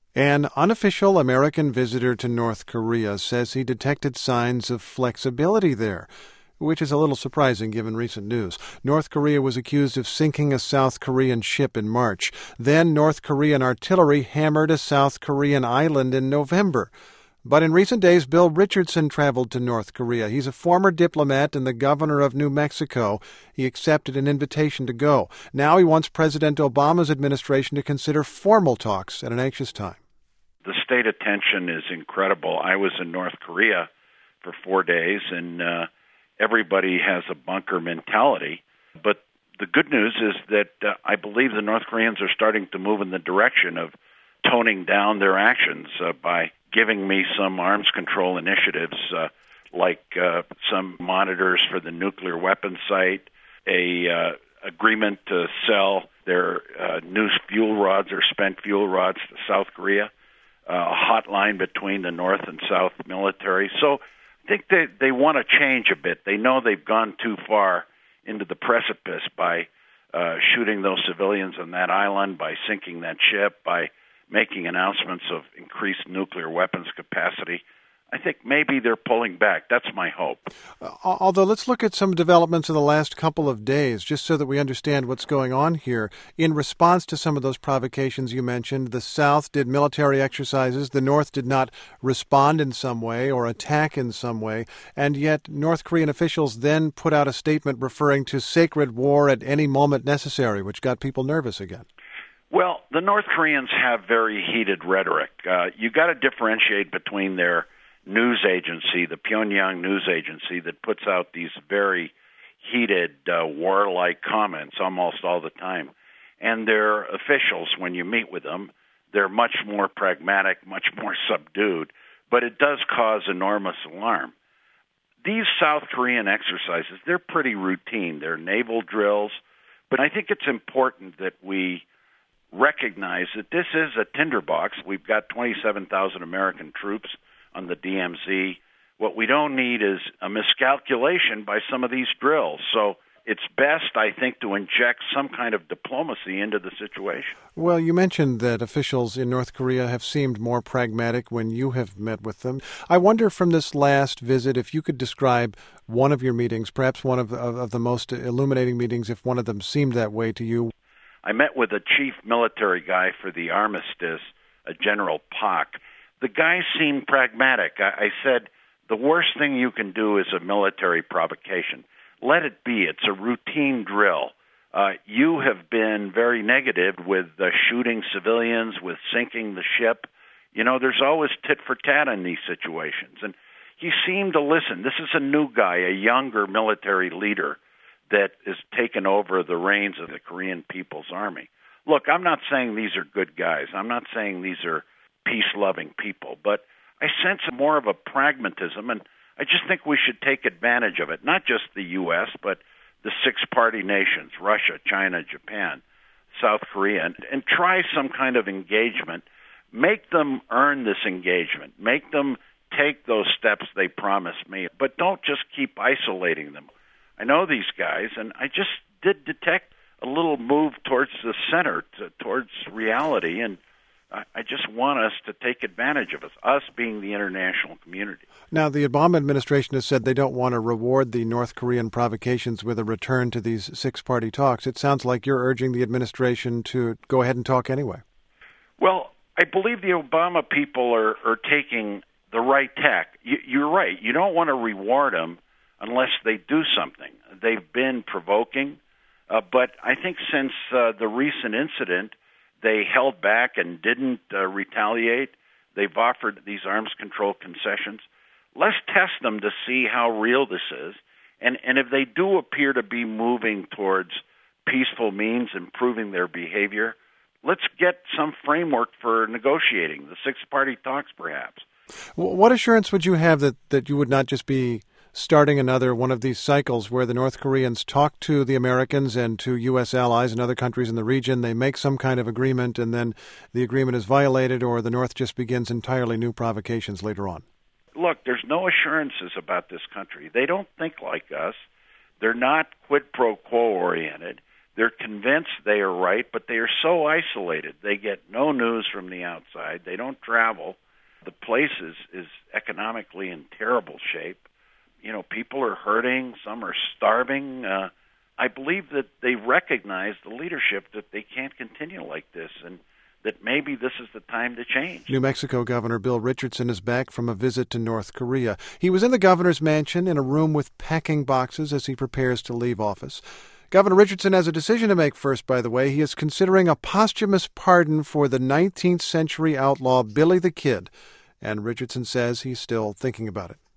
An unofficial American visitor to North Korea says he detected signs of flexibility there, which is a little surprising given recent news. North Korea was accused of sinking a South Korean ship in March. Then North Korean artillery hammered a South Korean island in November. But in recent days, Bill Richardson traveled to North Korea. He's a former diplomat and the governor of New Mexico. He accepted an invitation to go. Now he wants President Obama's administration to consider formal talks at an anxious time. The state of tension is incredible. I was in North Korea for 4 days, and everybody has a bunker mentality. But the good news is that I believe the North Koreans are starting to move in the direction of toning down their actions by giving me some arms control initiatives, like some monitors for the nuclear weapons site, a agreement to sell their new fuel rods or spent fuel rods to South Korea, a hotline between the North and South military. So I think they want to change a bit. They know they've gone too far into the precipice by shooting those civilians on that island, by sinking that ship, by making announcements of increased nuclear weapons capacity. I think maybe they're pulling back. That's my hope. Although let's look at some developments in the last couple of days, just so that we understand what's going on here. In response to some of those provocations you mentioned, the South did military exercises. The North did not respond in some way or attack in some way. And yet North Korean officials then put out a statement referring to sacred war at any moment necessary, which got people nervous again. Well, the North Koreans have very heated rhetoric. You got to differentiate between their news agency, the Pyongyang news agency, that puts out these very heated, warlike comments almost all the time, and their officials, when you meet with them, they're much more pragmatic, much more subdued, but it does cause enormous alarm. These South Korean exercises, they're pretty routine. They're naval drills, but I think it's important that we recognize that this is a tinderbox. We've got 27,000 American troops on the DMZ. What we don't need is a miscalculation by some of these drills. So it's best, I think, to inject some kind of diplomacy into the situation. Well, you mentioned that officials in North Korea have seemed more pragmatic when you have met with them. I wonder from this last visit if you could describe one of your meetings, perhaps one of the most illuminating meetings, if one of them seemed that way to you. I met with a chief military guy for the armistice, a General Pak. The guy seemed pragmatic. I said, the worst thing you can do is a military provocation. Let it be. It's a routine drill. You have been very negative with shooting civilians, with sinking the ship. You know, there's always tit for tat in these situations. And he seemed to listen. This is a new guy, a younger military leader that has taken over the reins of the Korean People's Army. Look, I'm not saying these are good guys. I'm not saying these are peace-loving people, but I sense more of a pragmatism, and I just think we should take advantage of it, not just the U.S., but the six-party nations, Russia, China, Japan, South Korea, and try some kind of engagement. Make them earn this engagement. Make them take those steps they promised me, but don't just keep isolating them. I know these guys, and I just did detect a little move towards the center, towards reality, and I just want us to take advantage of us being the international community. Now, the Obama administration has said they don't want to reward the North Korean provocations with a return to these six-party talks. It sounds like you're urging the administration to go ahead and talk anyway. Well, I believe the Obama people are taking the right tack. You're right. You don't want to reward them unless they do something. They've been provoking, but I think since the recent incident, they held back and didn't retaliate. They've offered these arms control concessions. Let's test them to see how real this is. And if they do appear to be moving towards peaceful means, improving their behavior, let's get some framework for negotiating, the six-party talks perhaps. What assurance would you have that you would not just be starting another one of these cycles where the North Koreans talk to the Americans and to U.S. allies and other countries in the region, they make some kind of agreement, and then the agreement is violated, or the North just begins entirely new provocations later on? Look, there's no assurances about this country. They don't think like us. They're not quid pro quo oriented. They're convinced they are right, but they are so isolated. They get no news from the outside. They don't travel. The place is economically in terrible shape. People are hurting. Some are starving. I believe that they recognize, the leadership, that they can't continue like this, and that maybe this is the time to change. New Mexico Governor Bill Richardson is back from a visit to North Korea. He was in the governor's mansion in a room with packing boxes as he prepares to leave office. Governor Richardson has a decision to make first, by the way. He is considering a posthumous pardon for the 19th century outlaw Billy the Kid, and Richardson says he's still thinking about it.